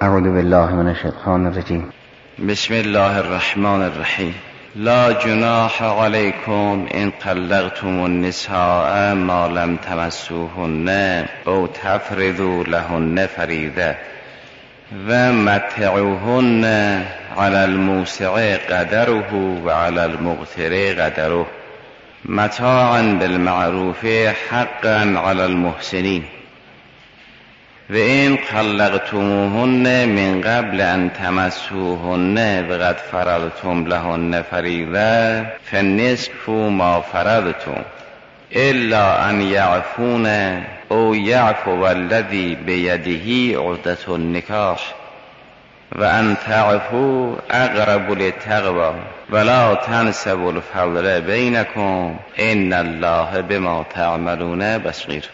اعوذ بالله من الشیطان الرجیم. بسم الله الرحمن الرحیم. لا جناح علیکم ان طلقتم النساء ما لم تمسوهن او تفرضوا لهن فریضه و متعوهن علی الموسع قدره و علی المقتر قدره متاعا بالمعروف حقا علی المحسنین و این طلقتموهن من قبل ان تمسوهن و قد فرضتم لهن فریضه فالنصف ما فرضتم الا ان یعفون او یعفو الذی بیده عقدة النکاح و ان تعفوا اقرب للتقوی ولا تنسبوا الفضل بینکم ان الله بما تعملون بصیر.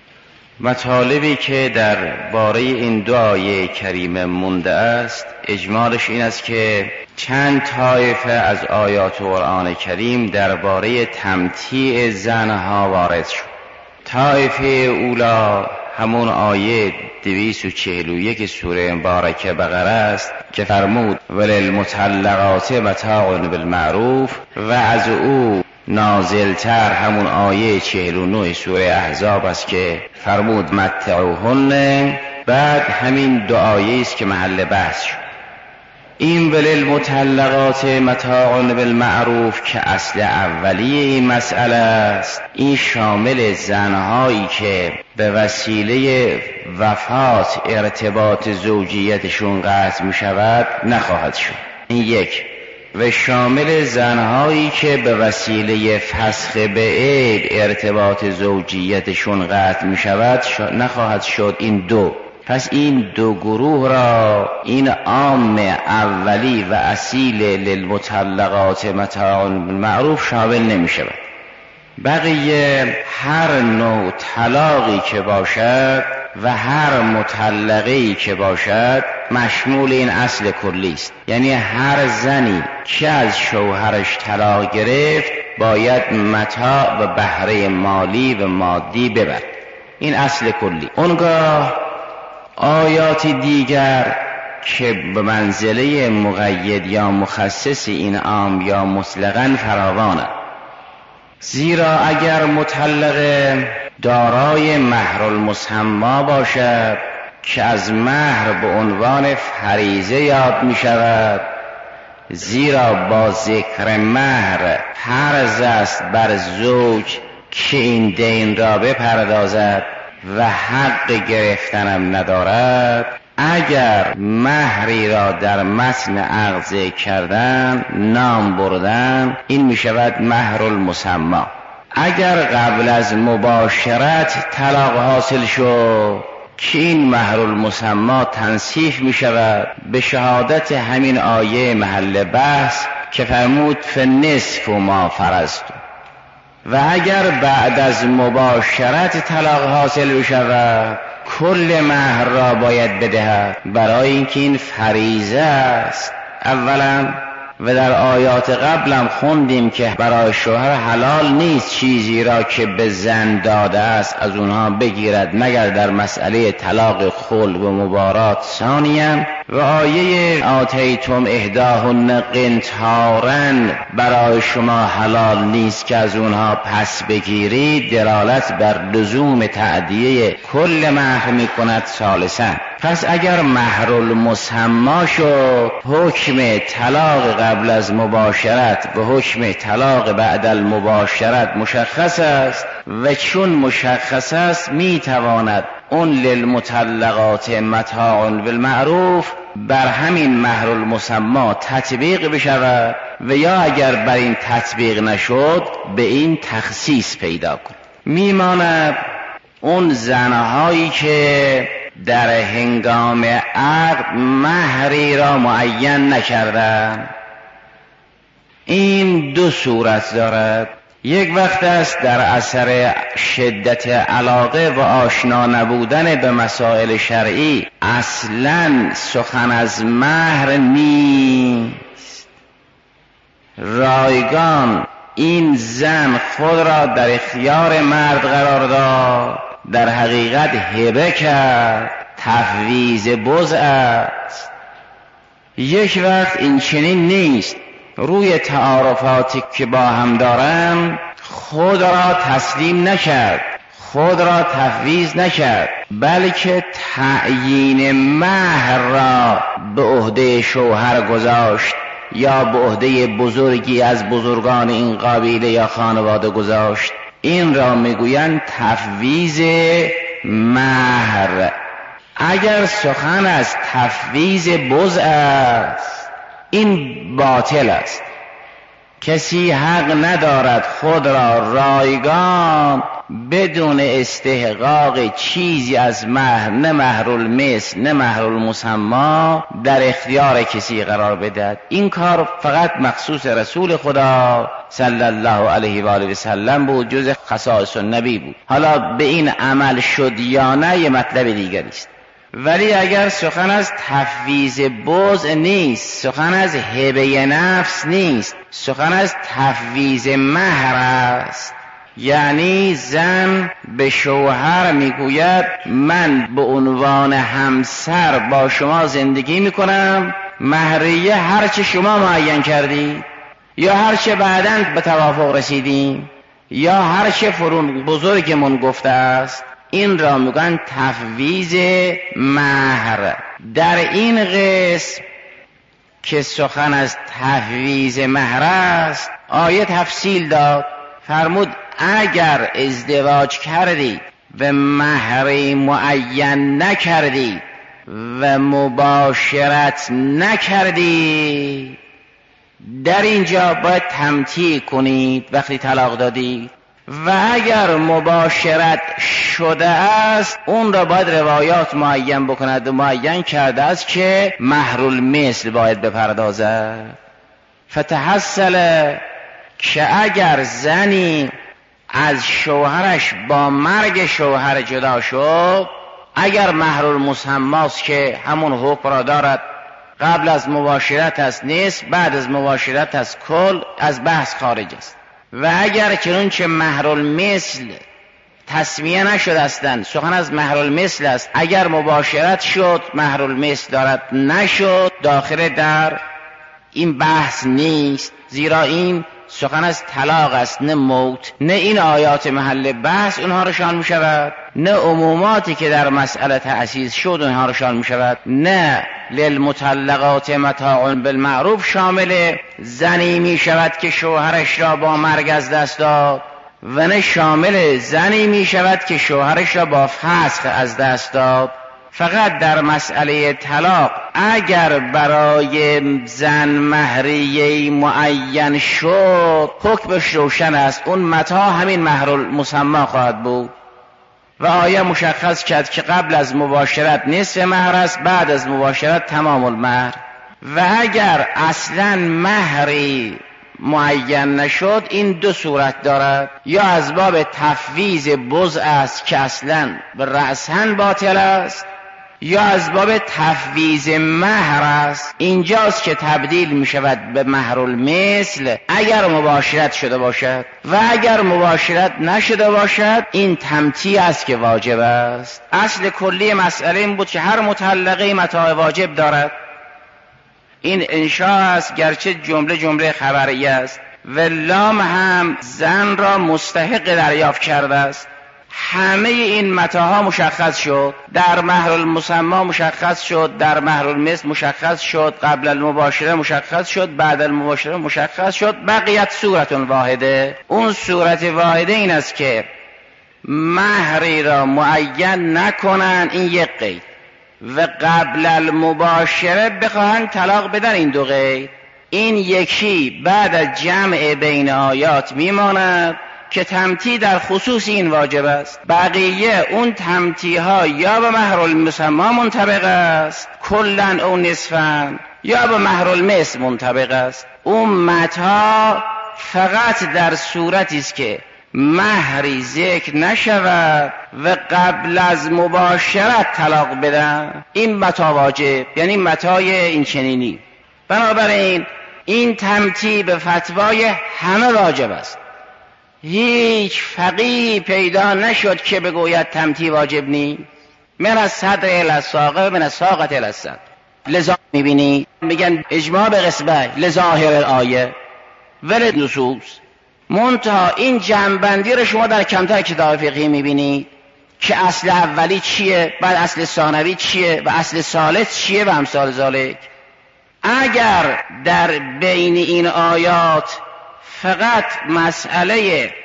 مطالبی که در باره این دو آیه کریمه مونده است اجمالش این است که چند طایفه از آیات قرآن کریم درباره تمتیع زنها وارد شد. طایفه اولا همون آیه 241 سوره مبارکه بقره است که فرمود وللمطلقات متاع بالمعروف و از او نازلتر همون آیه 49 سوره احزاب است که فرمود متعوهن. بعد همین دو آیه است که محل بحث شد. این وللمطلقات متاع بالمعروف که اصل اولیه این مسئله است، این شامل زنهایی که به وسیله وفات ارتباط زوجیتشون قطع می شود نخواهد شد. این یک. و شامل زنهایی که به وسیله فسخ بعید ارتباط زوجیتشون قطع می شود نخواهد شد. این دو. پس این دو گروه را این عام اولی و اصیل للمطلقات متاع بالمعروف شامل نمی شود. بقیه هر نوع طلاقی که باشد و هر مطلقه‌ای که باشد مشمول این اصل کلی است. یعنی هر زنی که از شوهرش طلاق گرفت باید متاع و بهره مالی و مادی ببرد. این اصل کلی. اونگاه آیات دیگر که به منزله مقید یا مخصص این عام یا مطلقاً فراوانند. زیرا اگر مطلقه دارای مهر المسمی باشد که از مهر به عنوان فریضه یاد می شود، زیرا با ذکر مهر فرض است بر زوج که این دین را بپردازد و حق گرفتنم ندارد. اگر مهری را در متن عقد ذکر کردن نام بردن این می شود مهر المسمی. اگر قبل از مباشرت طلاق حاصل شد که این مهر المسمی تنصیف می شود به شهادت همین آیه محل بحث که فرمود فالنصف ما فرضتم. و اگر بعد از مباشرت طلاق حاصل بشود کل مهر را باید بدهد، برای اینکه این فریضه است اولا. و در آیات قبلم خوندیم که برای شوهر حلال نیست چیزی را که به زن داده است از اونها بگیرد مگر در مسئله طلاق خلع و مبارات. ثانیاً و آیه آتیتم احداهن قنطارا برای شما حلال نیست که از اونها پس بگیرید دلالت بر لزوم تأدیه کل مهر می کند. ثالثاً پس اگر مهر المسمی شد حکم طلاق قبل از مباشرت و حکم طلاق بعد المباشرت مشخص است و چون مشخص است می تواند اون للمطلقات متاع بالمعروف بر همین مهر المسمی تطبیق بشود و یا اگر بر این تطبیق نشد به این تخصیص پیدا کند. میماند اون زنهایی که در هنگام عقد مهری را معین نکردند. این دو صورت دارد. یک وقت است در اثر شدت علاقه و آشنا نبودن به مسائل شرعی اصلاً سخن از مهر نیست. رایگان این زن خود را در اختیار مرد قرار داد، در حقیقت هبه کرد تفویض بضع است. یک وقت این چنین نیست، روی تعارفاتی که با هم دارم خود را تسلیم نکرد، خود را تفویض نکرد، بلکه تعیین مهر را به عهده شوهر گذاشت یا به عهده بزرگی از بزرگان این قبیله یا خانواده گذاشت. این را میگویند تفویض مهر. اگر سخن از تفویض بضع است این باطل است. کسی حق ندارد خود را رایگان بدون استحقاق چیزی از مهر، نه مهر المثل نه مهر المسمی، در اختیار کسی قرار بدهد. این کار فقط مخصوص رسول خدا صلی الله علیه و آله و سلم بود، جز خصائص النبی بود. حالا به این عمل شد یا نه یه مطلب دیگری است. ولی اگر سخن از تفویض بضع نیست، سخن از هبه نفس نیست، سخن از تفویض مهر است، یعنی زن به شوهر میگوید من به عنوان همسر با شما زندگی میکنم، مهریه هرچه شما معین کردید یا هرچه بعداً به توافق رسیدیم یا هرچه فرون بزرگمون گفته است، این را میگن تفویض مهر. در این قسم که سخن از تفویض مهر است آیه تفصیل داد، فرمود اگر ازدواج کردید و مهری معین نکردید و مباشرت نکردید، در اینجا باید تمتیع کنید وقتی طلاق دادید. و اگر مباشرت شده است اون را باید روایات معین بکند و معین کرده است که مهر المثل باید بپردازد. فتحصل که اگر زنی از شوهرش با مرگ شوهر جدا شد، اگر مهر المسماست که همون حکم را دارد، قبل از مباشرت از نصف، بعد از مباشرت از کل، از بحث خارج است. و اگر چنانچه مهر المثل تسمیه نشد هستند، سخن از مهر المثل است، اگر مباشرت شد مهر المثل دارد، نشد داخل در این بحث نیست، زیرا این سخن از طلاق است، نه موت. نه این آیات محل بحث اونها رو شامل می شود، نه عموماتی که در مسئله تأسیس شد اونها رو شامل می شود. نه للمطلقات متاع بالمعروف شامل زنی می شود که شوهرش را با مرگ از دست داد، و نه شامل زنی می شود که شوهرش را با فسخ از دست داد. فقط در مسئله طلاق اگر برای زن مهریه معین شد حکمش روشن است، اون متاع همین مهر المسمی خواهد بود. و آیه مشخص کرد که قبل از مباشرت نصف مهر است، بعد از مباشرت تمام المهر. و اگر اصلا مهری معین نشد این دو صورت دارد، یا از باب تفویض بضع است که اصلا رأساً باطل است، یا از باب تفویض مهر است. اینجاست که تبدیل می شود به مهر المثل اگر مباشرت شده باشد، و اگر مباشرت نشده باشد این تمتیع است که واجب است. اصل کلی مسئله این بود که هر مطلقه متاع واجب دارد. این انشاء است، گرچه جمله خبریه است، و لام هم زن را مستحق دریافت کرده است. همه این متاعها مشخص شد، در مهر المسمی مشخص شد، در مهر المثل مشخص شد، قبل المباشره مشخص شد، بعد المباشره مشخص شد. بقیت صورت واحده. اون صورت واحده این است که مهری را معین نکنن، این یک قید، و قبل المباشره بخواهند طلاق بدن، این دو قید. این یکی بعد از جمع بین آیات میماند که تمتیع در خصوص این واجب است. بقیه اون تمتیع ها یا به مهر المسمی منطبق است کلن او نصفن، یا به مهر المثل منطبق است. اون متاع فقط در صورتی است که مهری ذکر نشود و قبل از مباشرت طلاق بدن، این متاع واجب، یعنی متاع این چنینی. بنابراین این تمتیع به فتوای همه واجب است. هیچ فقیه پیدا نشد که بگوید تمتیع واجب نیست. من از صدر الی الساق من از ساقط الی الصدر. لذا میبینی میگن اجماع به قسمه لظاهر الآیه ول نصوص. منتها این جمع‌بندی رو شما در کمتر کتاب فقهی میبینید که اصل اولی چیه، بعد اصل ثانوی چیه و اصل ثالث چیه و امثال ذالک. اگر در بین این آیات فقط مسئله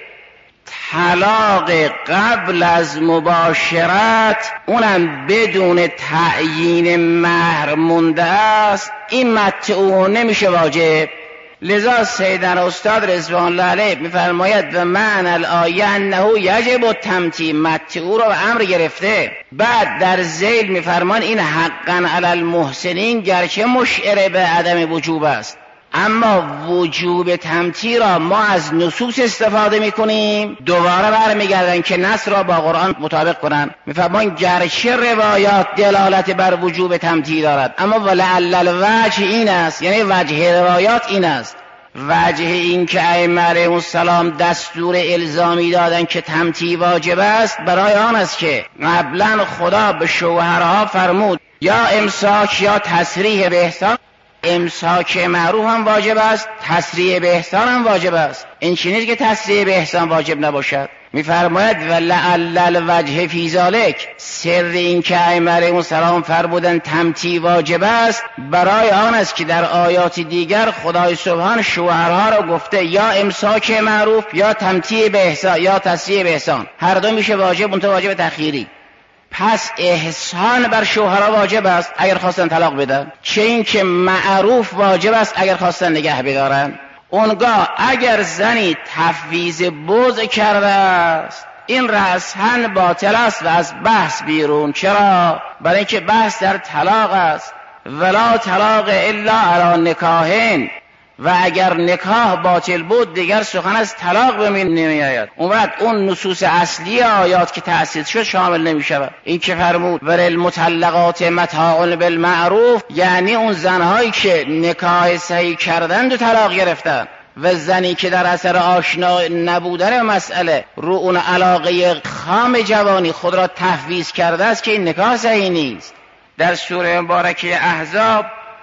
طلاق قبل از مباشرت اونم بدون تعیین مهر مونده است، این متعو نمیشه واجب. لذا سیدنا استاد رضوان الله علیه میفرماید و معنی الآیه انه یجب التمتیع، متعو رو به امر گرفته. بعد در ذیل میفرمان این حقا علی المحسنین گرچه مشعر به عدم وجوب است، اما وجوب تمتیع را ما از نصوص استفاده میکنیم. دوباره برمیگردن که نص را با قرآن مطابق کنن. میفرمان گرچه روایات دلالت بر وجوب تمتیع دارد، اما ولعل الوجه این است، یعنی وجه روایات این است. وجه این که ائمه علیهم السلام دستور الزامی دادن که تمتیع واجب است برای آن است که قبلا خدا به شوهرها فرمود یا امساک یا تسریح به احسان. امساک معروف هم واجب است، تسریح به احسان هم واجب است. این چی نیست که تسریح به احسان واجب نباشد. میفرماید ولعل الوجه فی ذلک، سر این که ائمه علیهم السلام فرمودن تمتیع واجب است برای آن است که در آیات دیگر خدای سبحان شوهرها را گفته یا امساک معروف یا تمتیع به احسان یا تسریح به احسان، هر دو میشه واجب، اون واجب تأخیری. پس احسان بر شوهرها واجب است اگر خواستن طلاق بدن، چه این که معروف واجب است اگر خواستن نگه بدارن. اونگاه اگر زنی تفویض بضع کرده است این رأساً باطل است و از بحث بیرون. چرا؟ برای اینکه بحث در طلاق است. ولا طلاق الا علی نکاحین، و اگر نکاح باطل بود دیگر سخن از طلاق به میان نمی آید. اون وقت اون نصوص اصلی آیات که تأسیس شد شامل نمی شود. این که فرمود وللمطلقات متاع بالمعروف، یعنی اون زنهایی که نکاح صحیح کردند و طلاق گرفتن، و زنی که در اثر آشنا نبودن مسئله رو اون علاقه خام جوانی خود را تفویض کرده است که این نکاح صحیح نیست. در سوره مبارکه احزاب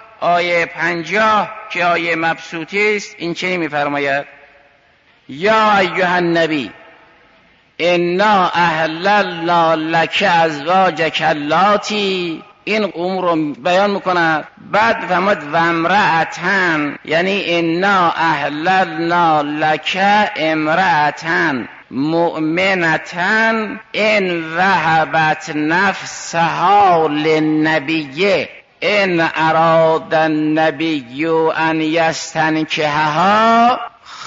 آیه 50 که آیه مبسوطی است این چنین می‌فرماید یا ایها النبی انا احللنا لک ازواجک اللاتی، این امر رو بیان می‌کند. بعد فرمود و امرأتن، یعنی انا احللنا لک امرأتن مؤمنتن ان وهبت نفسها للنبی ان اراد النبی ان یستنکحها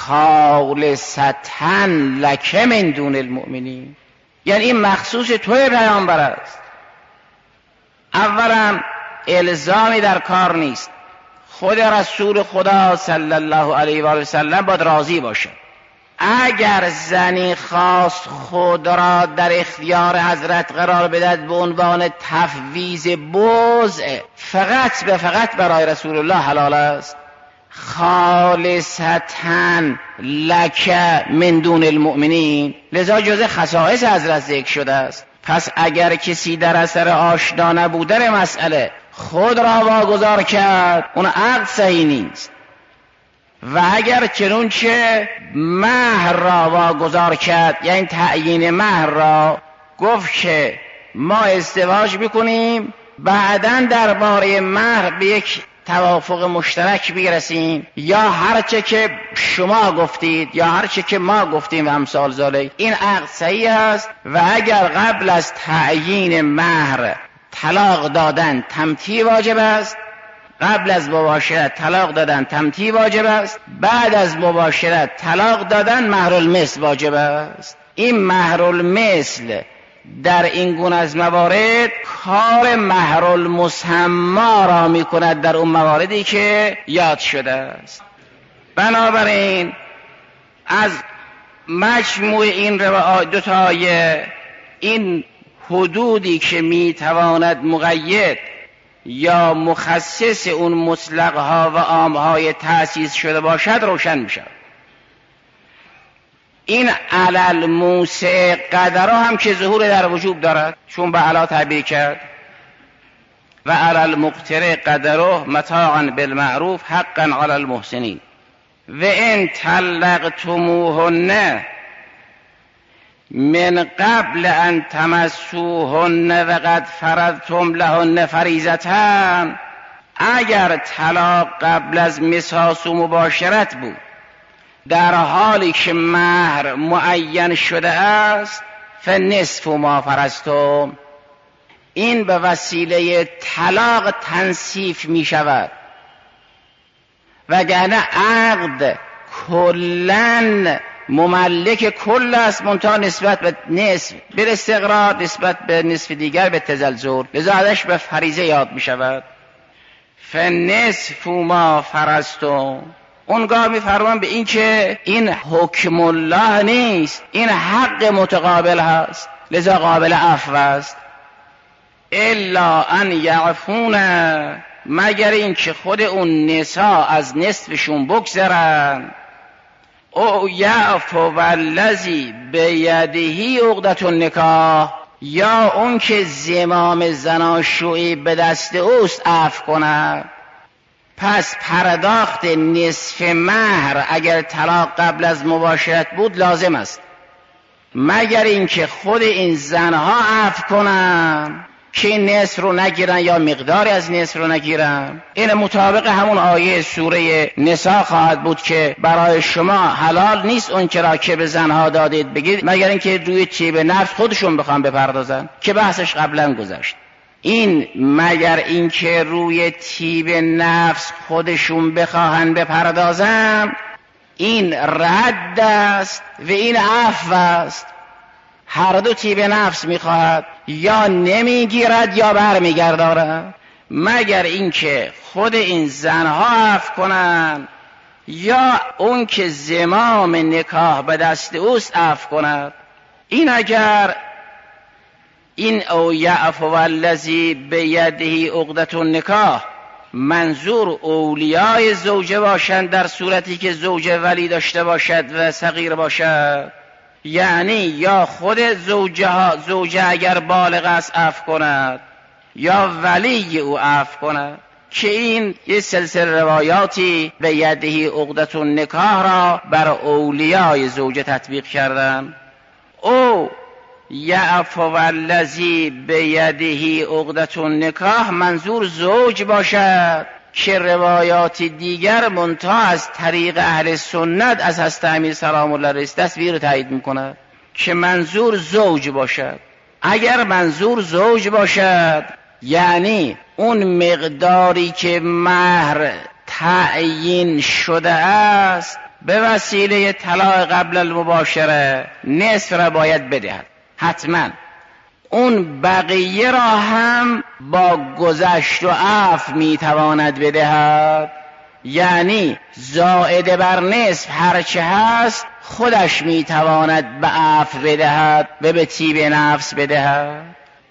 خالصة لک من دون المؤمنین. یعنی این مخصوص توی پیامبر است. اولا الزامی در کار نیست، خود رسول خدا صلی الله علیه و آله و سلم باید راضی باشه. اگر زنی خواست خود را در اختیار حضرت قرار بدهد به عنوان تفویض بضع، فقط به فقط برای رسول الله حلال است. خالصة لک من دون المؤمنین، لذا جزء خصائص حضرت ذکر شده است. پس اگر کسی در اثر آشنا نبودن مسئله خود را واگذار کرد اون عقد صحیح نیست. و اگر چنانچه مهر را واگذار کرد، یعنی تعیین مهر را گفت که ما ازدواج میکنیم بعداً درباره مهر به یک توافق مشترک برسیم، یا هرچه که شما گفتید یا هرچه که ما گفتیم و امثال ذالک، این عقد صحیح است. و اگر قبل از تعیین مهر طلاق دادن تمتیع واجب است، قبل از مباشرت طلاق دادن تمتیع واجب است، بعد از مباشرت طلاق دادن مهر المثل واجب است. این مهر المثل در این گونه از موارد کار مهر المسمى را می کند در اون مواردی که یاد شده است. بنابراین از مجموع این دو تا آیه این حدودی که می تواند مقید یا مخصص اون مطلقها و عامهای تأسیس شده باشد روشن می شود. این علل موسع قدره هم که ظهور در وجوب دارد، چون به علا تعبیر کرد و علل مقتر قدره متاعا بالمعروف حقا علی المحسنین و ان طلقتموهن من قبل ان تمسوهن و قد فرضتم لهن فریضة، اگر طلاق قبل از مساس و مباشرت بود در حالی که مهر معین شده است فنصف ما فرضتم، این به وسیله طلاق تنصیف می شود، وگرنه عقد کلن مملک کل است منتها نسبت به نصف به استقرار، نسبت به نصف دیگر به تزلزل، لذا ازش به فریضه یاد می شود. فنصف ما فرضتم، اونگاه می فرمان به این که این حکم الله نیست، این حق متقابل هست، لذا قابل عفو است. الا ان یعفون، مگر این که خود اون نساء از نصفشون بگذرن، او یعفو والذی بیده عقدة النکاح، یا اون که زمام زناشویی به دست اوست عفو کند. پس پرداخت نصف مهر اگر طلاق قبل از مباشرت بود لازم است، مگر اینکه خود این زنها عفو کنن که نصف رو نگیرن یا مقداری از نصف رو نگیرن. این مطابق همون آیه سوره نساء خواهد بود که برای شما حلال نیست اون چرا که به زنها دادید بگید مگر اینکه روی طیب نفس خودشون بخوان بپردازن، که بحثش قبلا گذشت. این مگر اینکه روی طیب نفس خودشون بخواهن بپردازن، این رد است و این عفو است. هر دو طیب نفس میخواهد، یا نمیگیرد یا برمیگردارد، مگر اینکه خود این زنها عفو کنند یا اون که زمام نکاح به دست اوست عفو کند. این اگر این او یعفو والذی بیده عقدة النکاح منظور اولیای زوجه باشند در صورتی که زوجه ولی داشته باشد و صغیر باشد، یعنی یا خود زوجه اگر بالغ است عفو کند یا ولی او عفو کند، که این یه سلسله روایاتی به یده عقدة النکاح را بر اولیای زوجه تطبیق کردن. او یعفو والذی بیده عقدة النکاح منظور زوج باشد، که روایات دیگر منتها از طریق اهل سنت از حضرت امیر سلام الله علیه تصویر رو تایید میکند که منظور زوج باشد. اگر منظور زوج باشد یعنی اون مقداری که مهر تعیین شده است به وسیله طلاق قبل المباشره نصف را باید بدهد حتما. اون بقیه را هم با گذشت و عفو میتواند بدهد، یعنی زائد بر نصف هرچه هست خودش میتواند به عفو بدهد و به طیب نفس بدهد.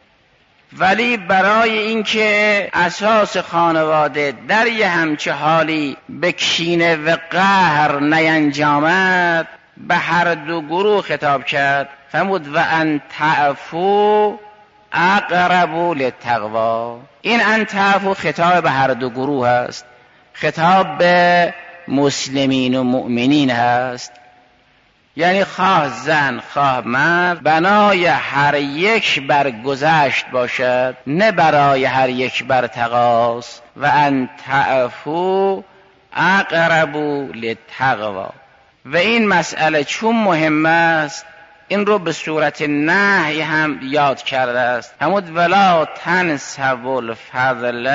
ولی برای اینکه اساس خانواده در یه همچه حالی به کینه و قهر نینجامد به هر دو گروه خطاب کرد، فرمود و ان تعفو اقرب للتقوا. این ان تعفو خطاب به هر دو گروه است، خطاب به مسلمین و مؤمنین هست، یعنی خواه زن خواه مرد بنای هر یک بر گذشت باشد نه برای هر یک بر تقاص. و ان تعفو اقرب للتقوا. و این مسئله چون مهم است این رو به صورت نهی هم یاد کرده است، همون ولا تنسوا الفضل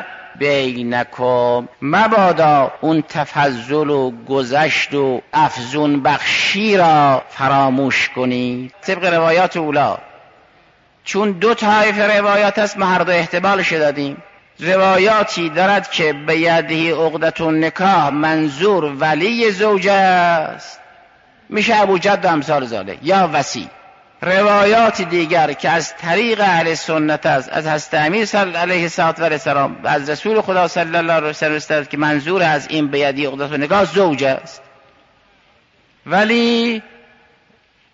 بینکم، مبادا اون تفضل و گذشت و افزون بخشی را فراموش کنید. طبق روایات اولا، چون دو طایفه روایات است ما هر دو احتمالش دادیم. روایاتی دارد که به یده عقدة النکاح منظور ولی زوجه است، میشه ابو جد و امثال ذالک یا وصی. روایات دیگر که از طریق اهل سنت است از حضرت امیر علیه السلام از رسول خدا صلی الله علیه و سلم است که منظور از این به یده عقدة النکاح زوجه است. ولی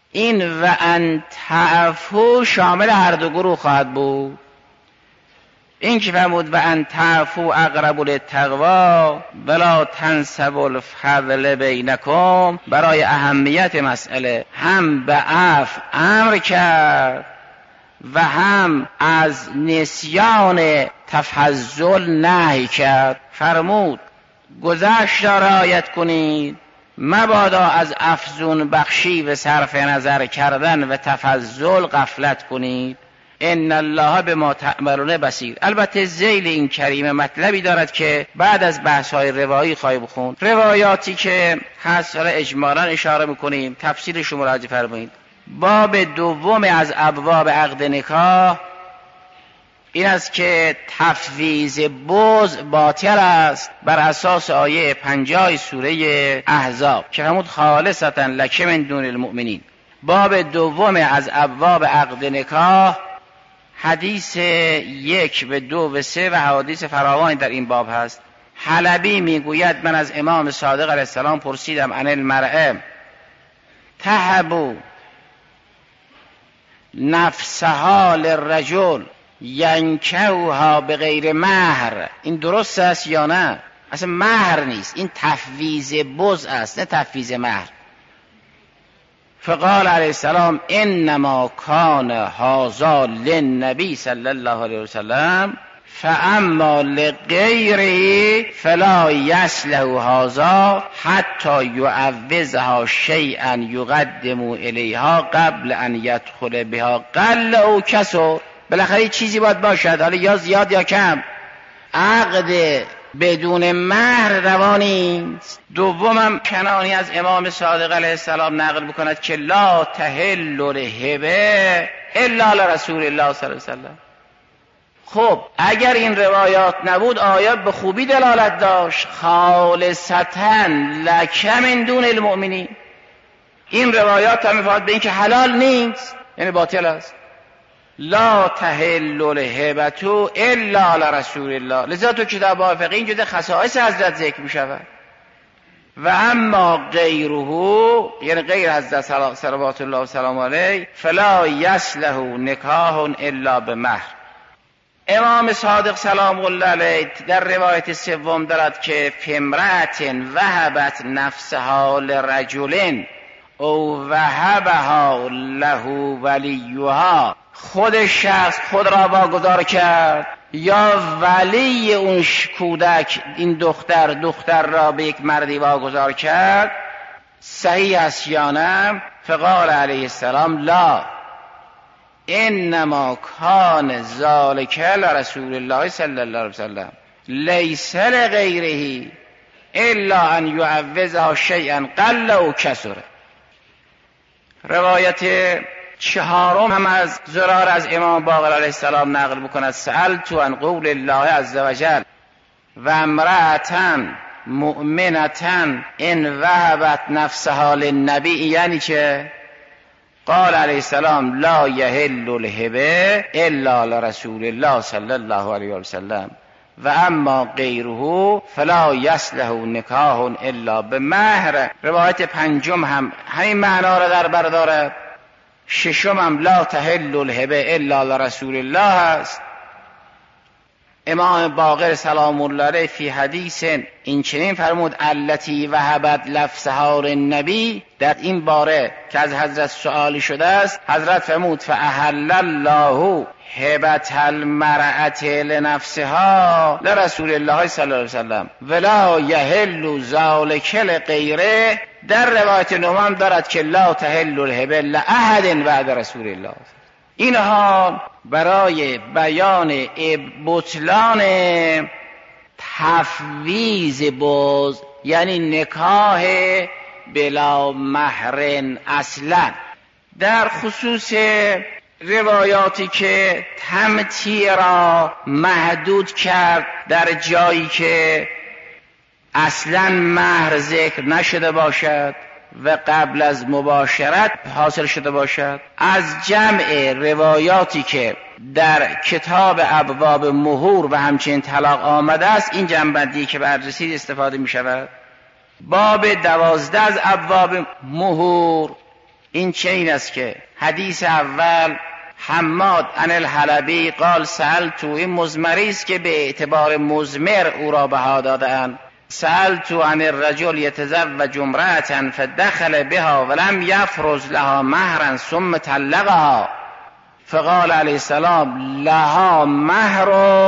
این و ان تعفو شامل هر دو گروه خواهد بود. این که فرمود و ان تعفو اقرب للتقوا ولا تنسبوا الفضل بینکم، برای اهمیت مسئله هم به عفو امر کرد و هم از نسیان تفضل نهی کرد. فرمود گذشت را رعایت کنید، مبادا از افزون بخشی و صرف نظر کردن و تفضل غفلت کنید. ان الله بما تعملون بصیر. البته ذیل این کریمه مطلبی دارد که بعد از بحث‌های روایی خواهیم خوند. روایاتی که هست را اجمالاً اشاره می‌کنیم، تفسیرش رو مراجعه فرمایید. باب دوم از ابواب عقد نکاح این است که تفویض بضع باطل است بر اساس آیه 50 سوره احزاب که فرمود خالصتا لک من دون المؤمنین. باب دوم از ابواب عقد نکاح حدیث 1 و 2 و 3 و حدیث فراوانی در این باب هست. حلبی میگوید من از امام صادق علیه السلام پرسیدم عن المرأة تهب نفسها للرجل ینکحها بغیر مهر. این درست است یا نه؟ اصلا مهر نیست، این تفویض بضع است نه تفویض مهر. فقال علیه السلام انما کان هذا للنبی صلی الله علیه وسلم فاما لغیره فلا یصلح هذا حتی یعوضها شیئا یقدم الیها قبل ان یدخل بها قل او کسر. بالاخره چیزی باید باشد، حالا یا زیاد یا کم. عقد بدون مهر روانی است. دومم کنانی از امام صادق علیه السلام نقل بکند که لا تحل الهبه الا لرسول الله صلی الله علیه وسلم. خب اگر این روایات نبود آیات به خوبی دلالت داشت خالصتا لک من دون المؤمنین. این روایات هم می‌فهمد به این که حلال نیست، یعنی باطل است. لا تحل الهبة الا لرسول الله. لذا تو کتاب فقهی این جزء خصائص حضرت ذکر می‌شود. و اما غیره، یعنی غیر حضرت صلوات الله و سلام علیه، فلا یصلح نکاح الا بمهر. امام صادق سلام الله علیه در روایت سوم دارد که فامرأة وهبت نفسها لرجل او وهبها له ولیها، خود شخص خود را واگذار کرد یا ولی اون کودک این دختر را به یک مردی واگذار کرد، صحیح است یا نه؟ فقال علیه السلام لا انما کان ذلک لرسول الله صلی الله علیه وسلم لیس لغیره الا ان یعوضها شیئا قل او کثر. روایت چهارم هم از زرار از امام باقر علیه السلام نقل بکند سألت عن قول الله عز وجل و امرأة مؤمنة ان وهبت نفسها للنبی، یعنی چه؟ قال علیه السلام لا یحل الهبه الا لرسول الله صلی الله علیه وسلم و اما غیره فلا یصلح نکاح الا بمهر. روایت پنجم هم همین معنا را در بر دارد. ششم هم لا تحل الهبه الا لرسول الله است. امام باقر سلام الله علیه فی حدیث این چنین فرمود التی وهبت نفسها للنبی. در این باره که از حضرت سوالی شده است حضرت فرمود فاحل الله هبت المرأة لنفسها لرسول الله صلی الله علیه وسلم ولا یحل ذلک لغیره. در روایت نهم دارد که لا تحل الهبه لاحد بعد رسول الله. اینها برای بیان بطلان تفویض بضع، یعنی نکاح بلا مهر اصلا. در خصوص روایاتی که تمتیع را محدود کرد در جایی که اصلا مهر ذکر نشده باشد و قبل از مباشرت حاصل شده باشد، از جمع روایاتی که در کتاب ابواب مهور و همچنین طلاق آمده است این جنبندی که بررسی استفاده می شود. باب 12 از ابواب مهور این چنین است که حدیث اول حماد عن الحلبی قال سألت، این مضمری است که به اعتبار مضمر او را بها دادند. سألت عن الرجل يتزوج امرأة فدخل بها ولم يفرض لها مهرا ثم طلقها فقال علیه السلام لها مهر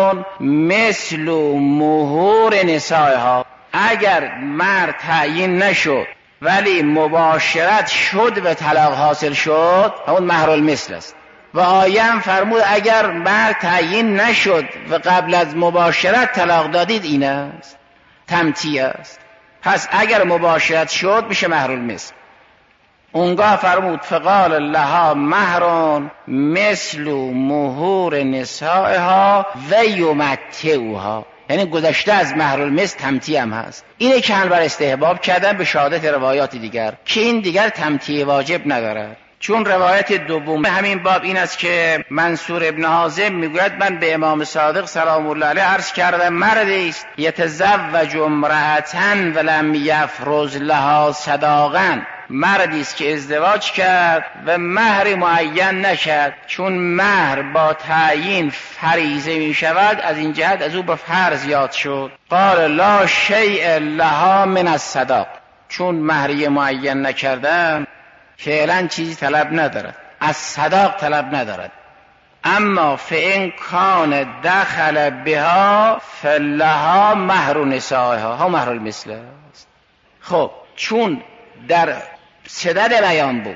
مثل مهور نسائها. اگر مهر تعیین نشد ولی مباشرت شد و طلاق حاصل شد، همون مهر المثل است. و آیه هم فرمود اگر مهر تعیین نشد و قبل از مباشرت طلاق دادید، این است، تمتیع است. پس اگر مباشرت شد میشه مهر المثل. اونگاه فرمود فقال لها مهر مثل مهور نسائها و یمتعها، یعنی گذشته از مهر المثل تمتیع هم هست. اینه که هم بر استحباب کردن به شهادت روایات دیگر که این دیگر تمتیع واجب ندارد. چون روایت دوم همین باب این است که منصور ابن حازم میگوید من به امام صادق سلام الله علیه عرض کردم مردی است یتزوج امرأة ولم یفرض لها صداقا، مردی است که ازدواج کرد و مهر معین نکرد. چون مهر با تعیین فریضه می شود، از این جهت از او به فرض یاد شد. قال لا شیء لها من الصداق، چون مهری معین نکردن فعلا چیزی طلب ندارد، از صداق طلب ندارد. اما فإن کان دخل بها فلها مهر نسائها، ها مهر المثل است. خب چون در صدد بیان بود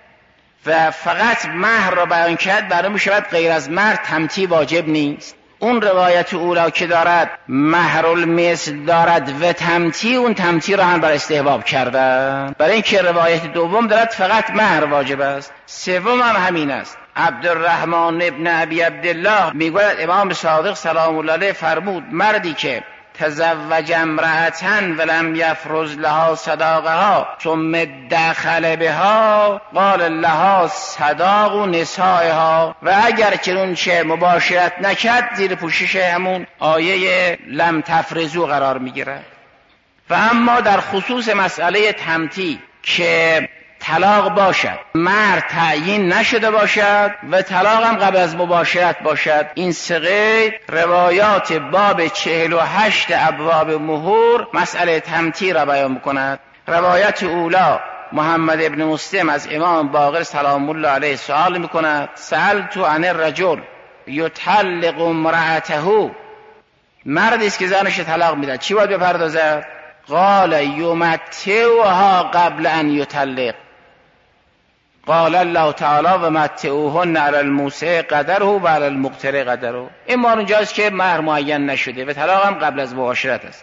و فقط مهر را بیان کرد، برای می شود غیر از مهر تمتیع واجب نیست. اون روایت اولا که دارد مهر المثل دارد و تمتیع، اون تمتیع را هم بر استحباب کردن، برای اینکه روایت دوم دارد فقط مهر واجب است. سوم هم همین است. عبدالرحمن ابن ابی عبدالله میگوید امام صادق سلام الله علیه فرمود مردی که تزوج امرأة ولم یفرض لها صداقها ثم دخل بها قال لها صداق نسائها، و اگر چنانچه مباشرت نکرد زیر پوشش همون آیه لم تفرضوا قرار میگیرد. و اما در خصوص مسئله تمتیع که طلاق باشد، مهر تعیین نشده باشد و طلاق هم قبل از مباشرت باشد، این سه قید روایات باب 48 ابواب مهور مسئله تمتیع را بیان می‌کند. روایت اولا محمد ابن مسلم از امام باقر سلام الله علیه سوال می‌کند سألت عن الرجل یطلق امرأته، مردی است که زنش طلاق میده چی باید بپردازد؟ قال یمتعها قبل ان یطلق. قال الله تعالی و متعوهن علی الموسع قدره و علی المقتر قدره. این ما اونجاست که مهر معین نشده و طلاق هم قبل از مباشرت است.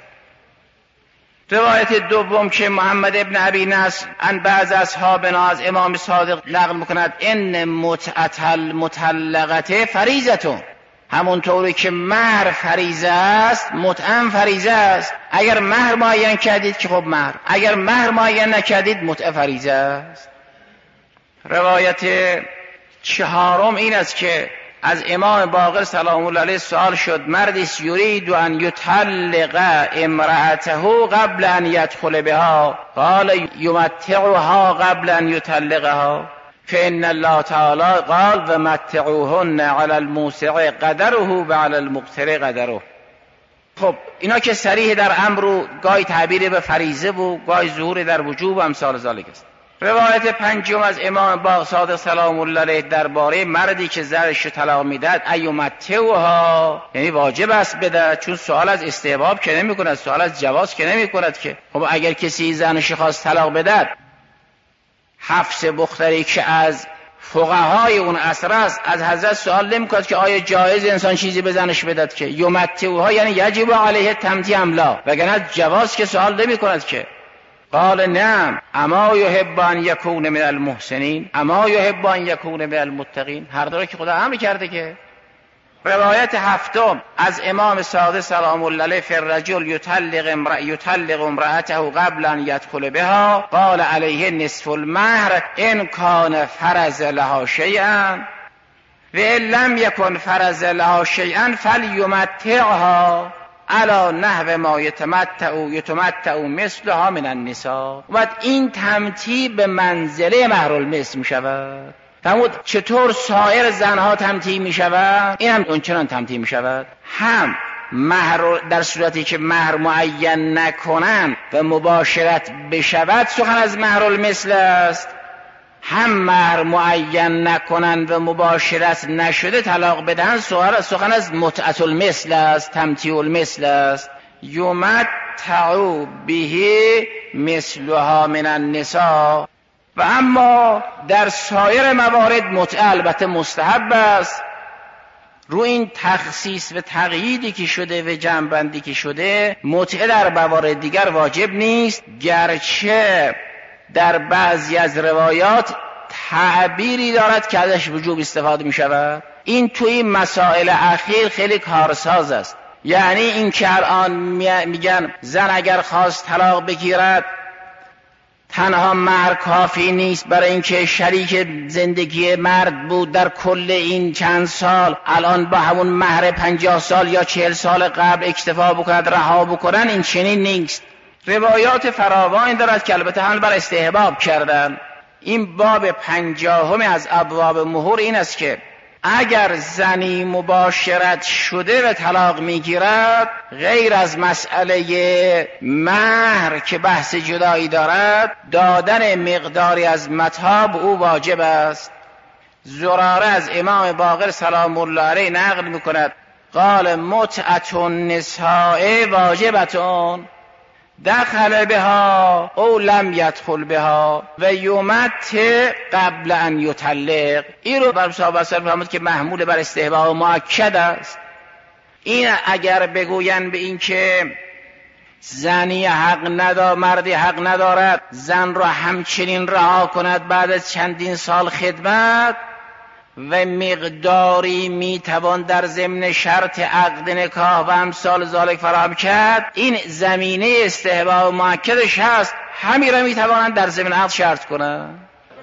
روایت دوم که محمد ابن ابی نصر ان بعض اصحابنا از امام صادق نقل میکند ان متعة المطلقه فریضه، همونطوری که مهر فریضه است متعه فریضه است. اگر مهر معین کردید که خب مهر، اگر مهر معین نکردید متعه فریضه است. روایت چهارم این است که از امام باقر سلام الله علیه سوال شد مردی یرید ان یطلق امرأته قبل ان یدخل بها قال یمتعها قبل ان یطلقها فإن الله تعالی قال و متعوهن علی الموسع قدره و علی المقتر قدره. خب اینا که صریح در امر، گاهی تعبیر به فریضه و گاهی ظهور در وجوب و امثال ذالک است. روایت پنجم از امام باقر صادق سلام الله علیه درباره مردی که زنش طلاق میدهد ایمتعوها، یعنی واجب است بده، چون سوال از استحباب که نمی کند، سوال از جواز که نمی کند که خب اگر کسی زنش خواست طلاق بدهد، حفص بختری که از فقهای اون عصر است از حضرت سوال نمی کند که آیا جایز انسان چیزی به زنش بدهد که یمتعوها یعنی یجب علیه تمتیع ام لا، وگرنه جواز که سوال نمی کند که. قال نعم اما یحب ان یکون من المحسنین اما یحب ان یکون من المتقین، هر دو که خدا امر کرده که. روایت هفتم از امام صادق سلام الله علیه فی الرجل یطلق امرأته قبل ان یدخل بها قال علیه نصف المهر ان کان فرض لها شیئا و ان لم یکن فرض لها شیئا فلیمتعها علا نحو ما یتمتع مثلها من النساء. و این تمتیع به منزله مهر المثل می شود. فرمود چطور سایر زنها تمتیع می شود، این هم اونچنان تمتیع می شود. هم مهر در صورتی که مهر معین نکنن و مباشرت بشود سخن از مهر المثل است، هم مهر معین نکنن و مباشرت نشده طلاق بدهن سخن از متعة المثل است، تمتیع المثل است. یمتع به مثلها من النساء. و اما در سایر موارد متعه البته مستحب است. رو این تخصیص و تقییدی که شده و جمع‌بندی که شده، متعه در موارد دیگر واجب نیست، گرچه در بعضی از روایات تعبیری دارد که ازش وجوب استفاده می شود. این توی مسائل اخیر خیلی کارساز است. یعنی این که الان میگن زن اگر خواست طلاق بگیرد تنها مهر کافی نیست برای اینکه شریک زندگی مرد بود در کل این چند سال، الان با همون مهر 50 سال یا 40 سال قبل اکتفا بکند، رها بکنن. این چنین نیست. روایات فراوان دارد که البته هم بر استحباب کردن. این باب 50 از ابواب مهر این است که اگر زنی مباشرت شده و طلاق میگیرد، غیر از مسئله مهر که بحث جدایی دارد، دادن مقداری از متاع او واجب است. زراره از امام باقر سلام الله علیه نقل میکند قال متعة النساء واجبتون دخل بها او لم يدخل بها و یمتع قبل ان یطلق. این رو بر صحابه فرمود که محمول بر استحباب مؤکد است. این اگر بگوین به این که زنی مردی حق ندارد زن را همچنین رها کند بعد از چندین سال خدمت و مقداری میتوان در ضمن شرط عقد نکاح و امثال ذالک فراهم کرد، این زمینه استحباب مؤکدش هست. همین را میتوانند در ضمن عقد شرط کنند.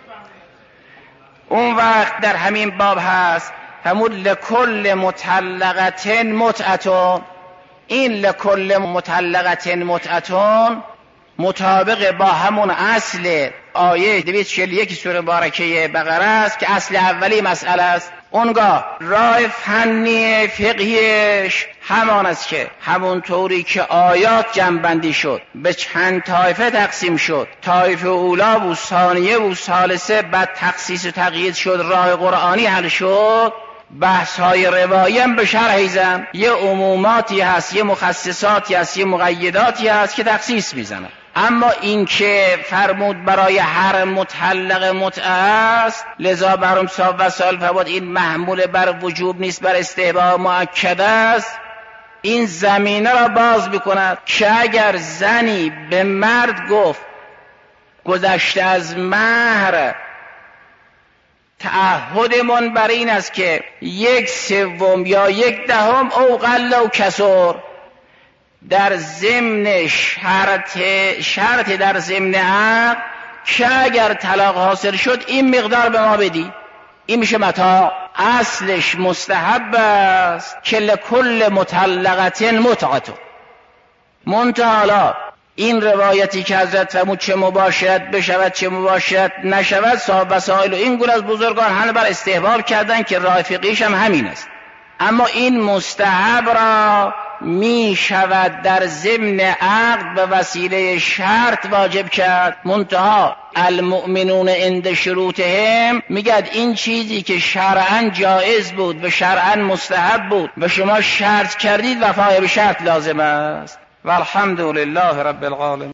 اون وقت در همین باب هست همون لکل مطلقت متعتون. این لکل مطلقت متعتون مطابق با همون اصل آیه 241 سوره مبارکه بقره است که اصل اولی مسئله است. اونگاه راه فنی فقهیش همان است که همون طوری که آیات جمع‌بندی شد به چند طایفه تقسیم شد، طایفه اولا و ثانیه و ثالثه، بعد تخصیص و تقیید شد، راه قرآنی حل شد، بحث های روایی هم به شرح زن. یه عموماتی هست، یه مخصصاتی هست، یه مقیداتی هست که تخصیص میزنه. اما این که فرمود برای هر مطلق متعه است، لذا برام صاحب و سال فرمود این محمول بر وجوب نیست، بر استحباب مؤکد است. این زمینه را باز میکند که اگر زنی به مرد گفت گذشته از مهر تعهدمون بر این است که 1/3 یا 1/10 او قل و کسر، در ضمن شرط در ضمن عقد که اگر طلاق حاصل شد این مقدار به ما بدی، این میشه متاع. اصلش مستحب است که لکل مطلقت متعة. منتها این روایتی که حضرت فرمود چه مباشرت بشود چه مباشرت نشود، صاحب وسائل و این گونه از بزرگان همه بر استحباب کردن که راه فقهیش هم همین است. اما این مستحب را می شود در ضمن عقد به وسیله شرط واجب کرد. منتها المؤمنون عند شروطهم میگد این چیزی که شرعاً جایز بود و شرعاً مستحب بود و شما شرط کردید وفای به شرط لازم است. والحمد لله رب العالمین.